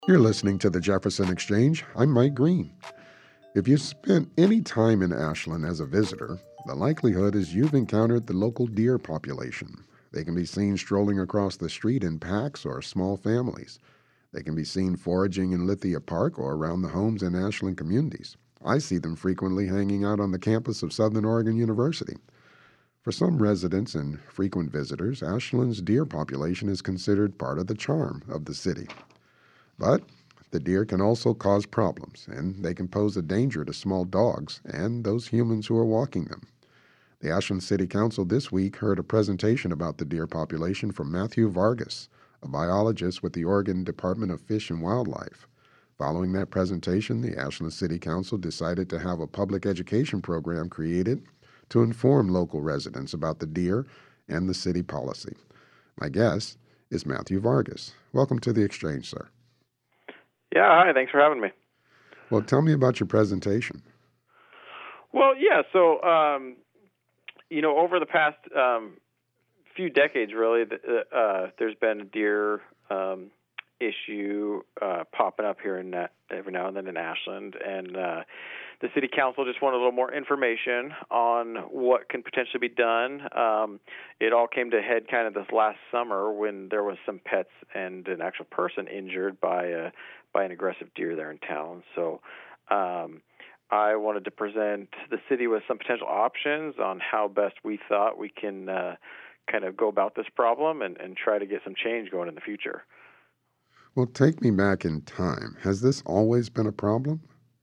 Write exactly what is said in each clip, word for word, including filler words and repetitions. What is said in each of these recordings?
You're listening to the Jefferson Exchange. I'm Mike Green. If you spent any time in Ashland as a visitor, the likelihood is you've encountered the local deer population. They can be seen strolling across the street in packs or small families. They can be seen foraging in Lithia Park or around the homes in Ashland communities. I see them frequently hanging out on the campus of Southern Oregon University. For some residents and frequent visitors, Ashland's deer population is considered part of the charm of the city. But the deer can also cause problems, and they can pose a danger to small dogs and those humans who are walking them. The Ashland City Council this week heard a presentation about the deer population from Matthew Vargas, a biologist with the Oregon Department of Fish and Wildlife. Following that presentation, the Ashland City Council decided to have a public education program created to inform local residents about the deer and the city policy. My guest is Matthew Vargas. Welcome to the Exchange, sir. Yeah, hi, thanks for having me. Well, tell me about your presentation. Well, yeah, so, um, you know, over the past um, few decades, really, uh, there's been a deer um, issue uh, popping up here in that, every now and then in Ashland, and uh, the City Council just wanted a little more information on what can potentially be done. Um, it all came to a head kind of this last summer when there was some pets and an actual person injured by a by an aggressive deer there in town. So um, I wanted to present the city with some potential options on how best we thought we can uh, kind of go about this problem and, and try to get some change going in the future. Well, take me back in time. Has this always been a problem?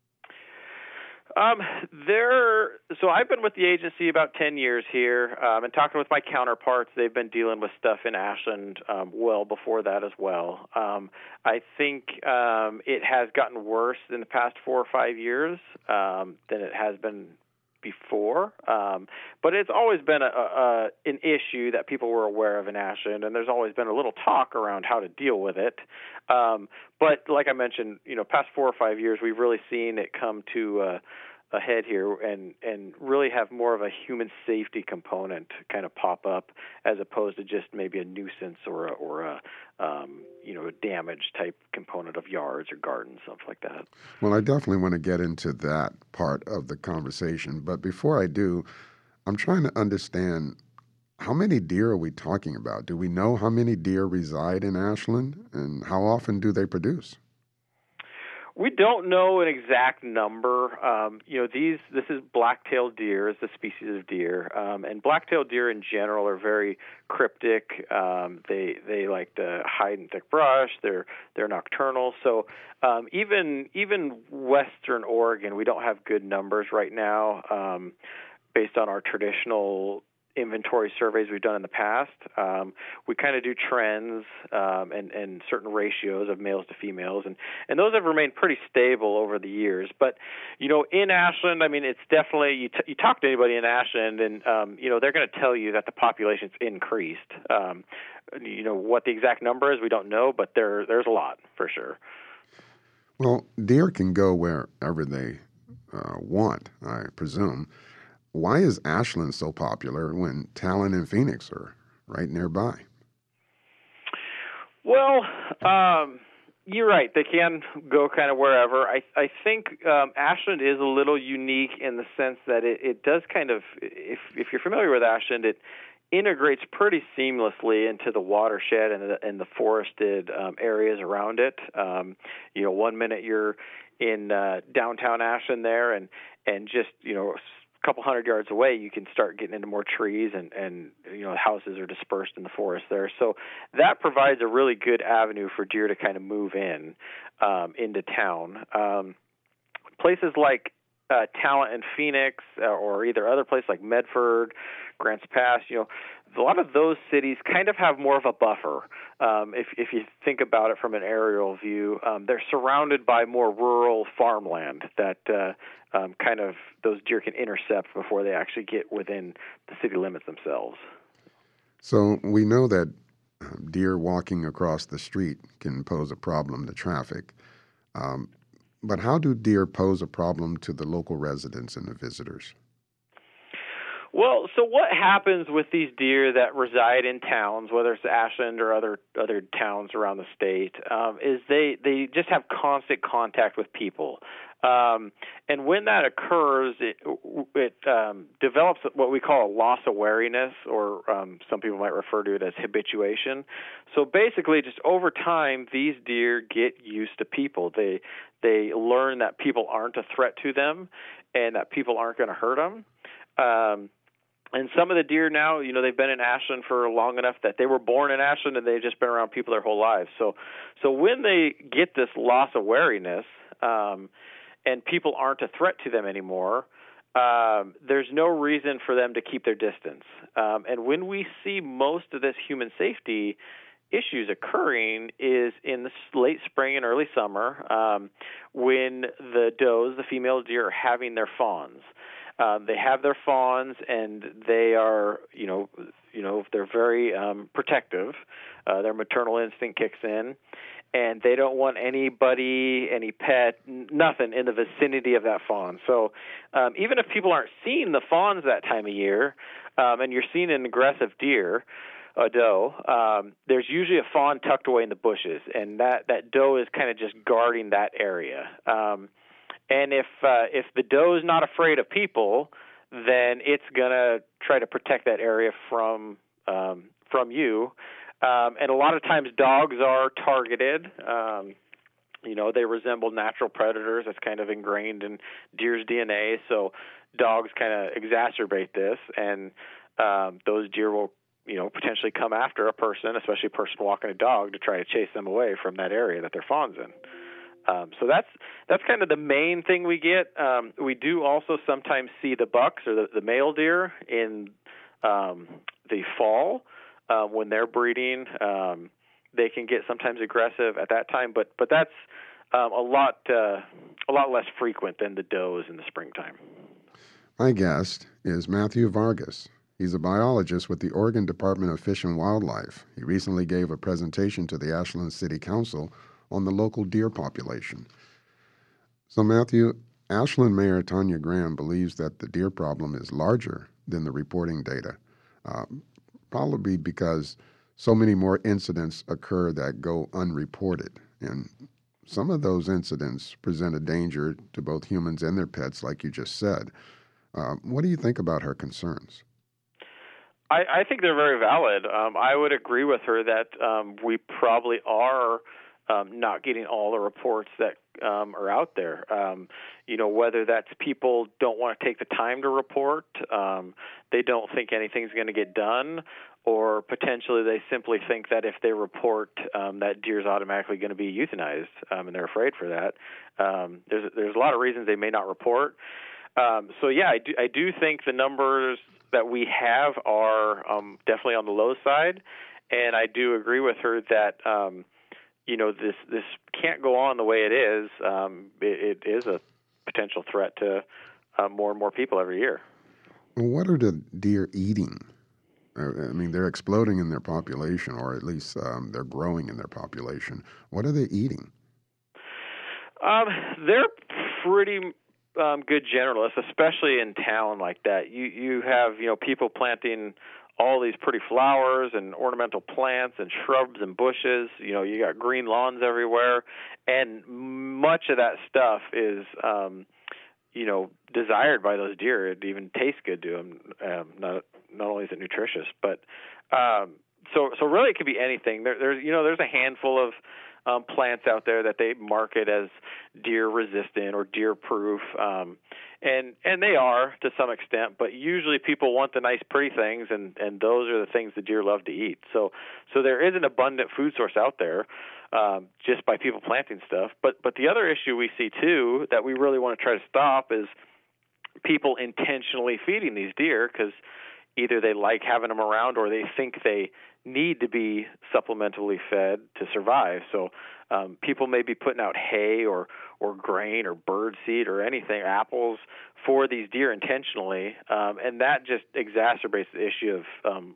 Um, there. So I've been with the agency about ten years here, um, and talking with my counterparts, they've been dealing with stuff in Ashland um, well before that as well. Um, I think um, it has gotten worse in the past four or five years um, than it has been before, um, but it's always been a, a, an issue that people were aware of in Ashland, and there's always been a little talk around how to deal with it. Um, but like I mentioned, you know, past four or five years, we've really seen it come to uh, a head here and, and really have more of a human safety component kind of pop up as opposed to just maybe a nuisance or a, or a um, you know, a damage type component of yards or gardens, stuff like that. Well, I definitely want to get into that part of the conversation. But before I do, I'm trying to understand, how many deer are we talking about? Do we know how many deer reside in Ashland, and how often do they produce? We don't know an exact number. Um, you know, these this is black-tailed deer, is the species of deer, um, and black-tailed deer in general are very cryptic. Um, they they like to hide in thick brush. They're they're nocturnal. So um, even even Western Oregon, we don't have good numbers right now, um, based on our traditional inventory surveys we've done in the past. Um, we kind of do trends um, and, and certain ratios of males to females, and, and those have remained pretty stable over the years. But, you know, in Ashland, I mean, it's definitely, you, t- you talk to anybody in Ashland, and, um, you know, they're going to tell you that the population's increased. Um, you know, what the exact number is, we don't know, but there there's a lot, for sure. Well, deer can go wherever they uh, want, I presume. Why is Ashland so popular when Talon and Phoenix are right nearby? Well, um, you're right. They can go kind of wherever. I, I think um, Ashland is a little unique in the sense that it, it does kind of, if, if you're familiar with Ashland, it integrates pretty seamlessly into the watershed and the, and the forested um, areas around it. Um, you know, one minute you're in uh, downtown Ashland there, and, and just, you know, couple hundred yards away, you can start getting into more trees, and, and you know, houses are dispersed in the forest there. So that provides a really good avenue for deer to kind of move in um, into town. Um, places like uh, Talent and Phoenix, uh, or either other place like Medford, Grants Pass, you know, a lot of those cities kind of have more of a buffer. Um, if, if you think about it from an aerial view, um, they're surrounded by more rural farmland that uh, um, kind of those deer can intercept before they actually get within the city limits themselves. So we know that deer walking across the street can pose a problem to traffic. Um, but how do deer pose a problem to the local residents and the visitors? Well, so what happens with these deer that reside in towns, whether it's Ashland or other other towns around the state, um, is they, they just have constant contact with people. Um, and when that occurs, it, it um, develops what we call a loss of wariness, or um, some people might refer to it as habituation. So basically, just over time, these deer get used to people. They they learn that people aren't a threat to them, and that people aren't going to hurt them. Um, and some of the deer now, you know, they've been in Ashland for long enough that they were born in Ashland and they've just been around people their whole lives. So, so when they get this loss of wariness, um, and people aren't a threat to them anymore, um, there's no reason for them to keep their distance. Um, and when we see most of this human safety issues occurring is in the late spring and early summer, um, when the does, the female deer, are having their fawns. Um, they have their fawns, and they are, you know, you know, they're very um, protective. Uh, their maternal instinct kicks in, and they don't want anybody, any pet, nothing in the vicinity of that fawn. So um, even if people aren't seeing the fawns that time of year, um, and you're seeing an aggressive deer, a doe, um, there's usually a fawn tucked away in the bushes, and that, that doe is kind of just guarding that area. Um, and if uh, if the doe is not afraid of people, then it's gonna try to protect that area from um, from you. Um, and a lot of times dogs are targeted. Um, you know, they resemble natural predators. That's kind of ingrained in deer's D N A. So dogs kind of exacerbate this, and um, those deer will, you know, potentially come after a person, especially a person walking a dog, to try to chase them away from that area that their fawn's in. Um, so that's that's kind of the main thing we get. Um, we do also sometimes see the bucks or the, the male deer in um, the fall uh, when they're breeding. Um, they can get sometimes aggressive at that time, but but that's um, a lot uh, a lot less frequent than the does in the springtime. My guest is Matthew Vargas. He's a biologist with the Oregon Department of Fish and Wildlife. He recently gave a presentation to the Ashland City Council on the local deer population. So, Matthew, Ashland Mayor Tanya Graham believes that the deer problem is larger than the reporting data, uh, probably because so many more incidents occur that go unreported. And some of those incidents present a danger to both humans and their pets, like you just said. Uh, what do you think about her concerns? I, I think they're very valid. Um, I would agree with her that um, we probably are um, not getting all the reports that um, are out there. Um, you know, whether that's people don't want to take the time to report, um, they don't think anything's going to get done, or potentially they simply think that if they report, um, that deer's automatically going to be euthanized, um, and they're afraid for that. Um, there's there's a lot of reasons they may not report. Um, so yeah, I do, I do think the numbers that we have are um, definitely on the low side, and I do agree with her that um, you know this this can't go on the way it is. Um, it, it is a potential threat to uh, more and more people every year. What are the deer eating? I mean, they're exploding in their population, or at least um, they're growing in their population. What are they eating? Um, they're pretty Um, good generalists, especially in town like that. You you have you know people planting all these pretty flowers and ornamental plants and shrubs and bushes. You know you got green lawns everywhere, and much of that stuff is um, you know desired by those deer. It even tastes good to them. Um, not not only is it nutritious, but um, so so really it could be anything. There, there's you know there's a handful of Um, plants out there that they market as deer resistant or deer proof, um, and and they are to some extent, but usually people want the nice pretty things, and, and those are the things the deer love to eat. So so there is an abundant food source out there um, just by people planting stuff. But but the other issue we see too that we really want to try to stop is people intentionally feeding these deer, because either they like having them around or they think they need to be supplementally fed to survive. So um, people may be putting out hay or, or grain or bird seed or anything, apples, for these deer intentionally, um, and that just exacerbates the issue of um,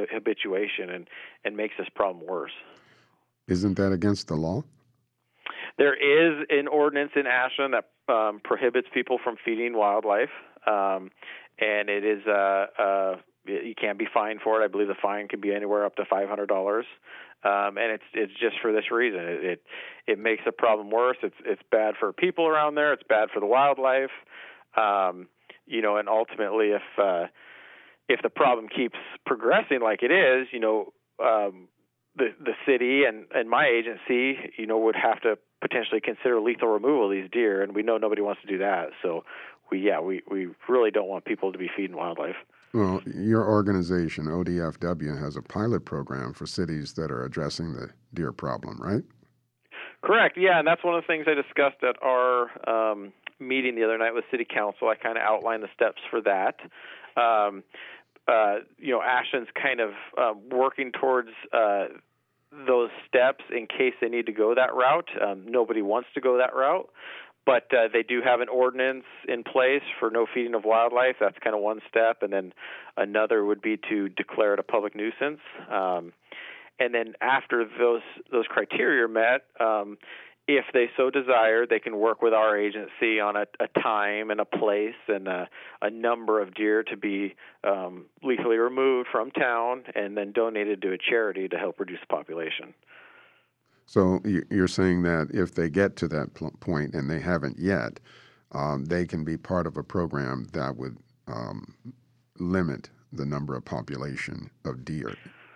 habituation and, and makes this problem worse. Isn't that against the law? there is an ordinance in Ashland that um, prohibits people from feeding wildlife, um, and it is uh, uh, you can't be fined for it. I believe the fine can be anywhere up to five hundred dollars, um, and it's it's just for this reason. It, it it makes the problem worse. It's it's bad for people around there. It's bad for the wildlife, um, you know, and ultimately, if uh, if the problem keeps progressing like it is, you know, um, the the city and, and my agency, you know, would have to potentially consider lethal removal of these deer, and we know nobody wants to do that. So, we yeah, we, we really don't want people to be feeding wildlife. Well, your organization, O D F W, has a pilot program for cities that are addressing the deer problem, right? Correct, yeah, and that's one of the things I discussed at our um, meeting the other night with City Council. I kind of outlined the steps for that. Um, uh, you know, Ashland's kind of uh, working towards uh, those steps in case they need to go that route. Um, nobody wants to go that route, but uh, they do have an ordinance in place for no feeding of wildlife. That's kind of one step, and then another would be to declare it a public nuisance. Um, and then after those those criteria are met, um, if they so desire, they can work with our agency on a, a time and a place and a, a number of deer to be um, lethally removed from town and then donated to a charity to help reduce the population. So you're saying that if they get to that point and they haven't yet, um, they can be part of a program that would um, limit the number of population of deer.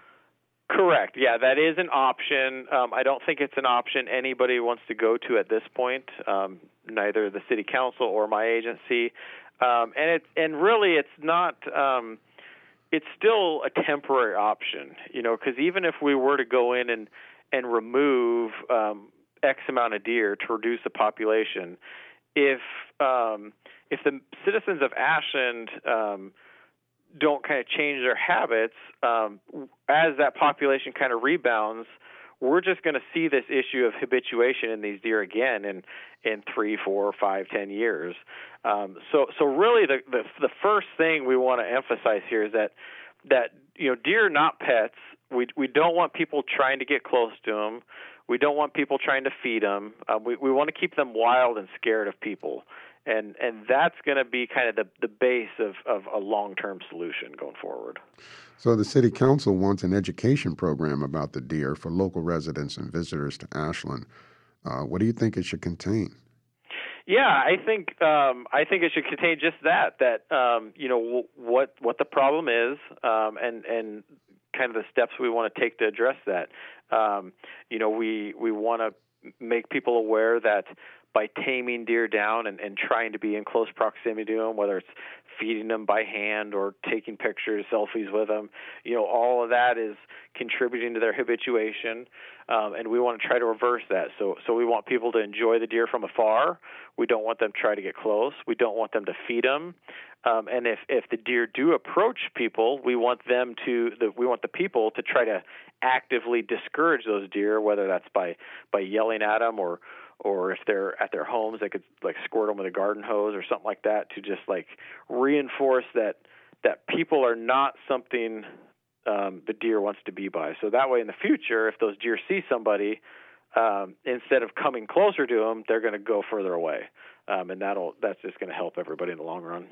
Correct. Yeah, that is an option. Um, I don't think it's an option anybody wants to go to at this point, um, neither the city council or my agency. Um, and it's and really it's not. Um, it's still a temporary option, you know, because even if we were to go in and and remove um, X amount of deer to reduce the population, if um, if the citizens of Ashland um, don't kind of change their habits, um, as that population kind of rebounds, we're just going to see this issue of habituation in these deer again in, in three, four, five, ten years. Um, so, so really, the, the the first thing we want to emphasize here is that that you know deer are not pets. We we don't want people trying to get close to them. We don't want people trying to feed them. Uh, we we want to keep them wild and scared of people. And and that's going to be kind of the, the base of, of a long-term solution going forward. So the city council wants an education program about the deer for local residents and visitors to Ashland. Uh, what do you think it should contain? Yeah, I think um, I think it should contain just that. That um, you know w- what what the problem is, um, and and kind of the steps we want to take to address that. Um, you know, we we want to make people aware that by taming deer down and, and trying to be in close proximity to them, whether it's feeding them by hand or taking pictures, selfies with them, you know, all of that is contributing to their habituation, um, and we want to try to reverse that. So, so we want people to enjoy the deer from afar. We don't want them to try to get close. We don't want them to feed them. Um, and if, if the deer do approach people, we want them to the, we want the people to try to actively discourage those deer, whether that's by by yelling at them or or if they're at their homes, they could like squirt them with a garden hose or something like that to just like reinforce that that people are not something um, the deer wants to be by. So that way, in the future, if those deer see somebody, um, instead of coming closer to them, they're going to go further away, um, and that'll that's just going to help everybody in the long run.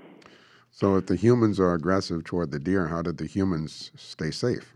So if the humans are aggressive toward the deer, how did the humans stay safe?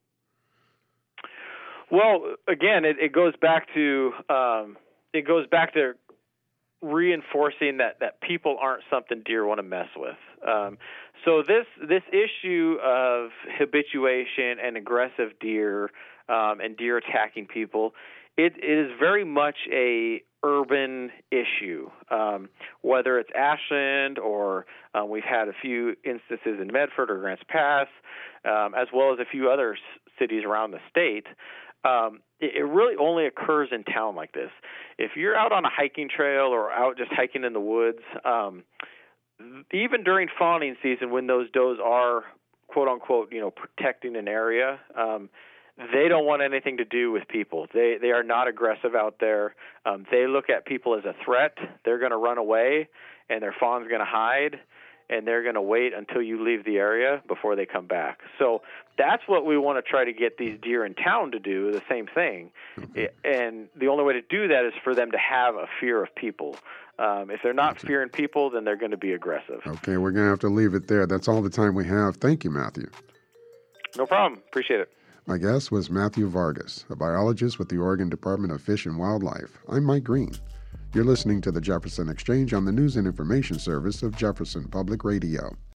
Well, again, it, it goes back to um, it goes back to reinforcing that, that people aren't something deer want to mess with. Um, so this this issue of habituation and aggressive deer um, and deer attacking people, it, it is very much a urban issue. Um, whether it's Ashland or um, we've had a few instances in Medford or Grants Pass, um, as well as a few other s- cities around the state. Um, it, it really only occurs in town like this. If you're out on a hiking trail or out just hiking in the woods, um, even during fawning season when those does are, quote unquote, you know, protecting an area, um, they don't want anything to do with people. They they are not aggressive out there. Um, they look at people as a threat. They're going to run away, and their fawn's going to hide. and they're going to wait until you leave the area before they come back. So that's what we want to try to get these deer in town to do, the same thing. Okay. And the only way to do that is for them to have a fear of people. Um, if they're not gotcha. fearing people, then they're going to be aggressive. Okay, we're going to have to leave it there. That's all the time we have. Thank you, Matthew. No problem. Appreciate it. My guest was Matthew Vargas, a biologist with the Oregon Department of Fish and Wildlife. I'm Mike Green. You're listening to the Jefferson Exchange on the News and Information Service of Jefferson Public Radio.